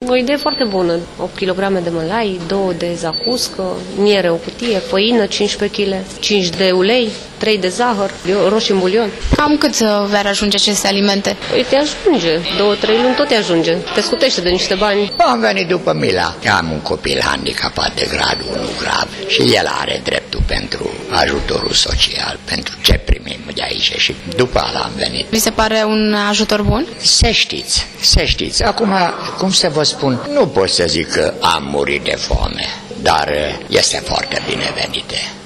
O idee foarte bună. 8 kg de mălai, 2 de zacuscă, miere o cutie, făină 15 kg, 5 de ulei, 3 de zahăr, roșii în bulion. Cam cât v-ar ajunge aceste alimente? Păi te ajunge, 2-3 luni tot te ajunge. Te scutește de niște bani. Am venit după Mila. Am un copil handicapat de gradul 1 grav și el are dreptul pentru ajutorul social, pentru ce primim de aici și după ala am venit. Vi se pare un ajutor bun? Să știți. Acum, cum să vă spun, nu pot să zic că am murit de foame, dar este foarte binevenite.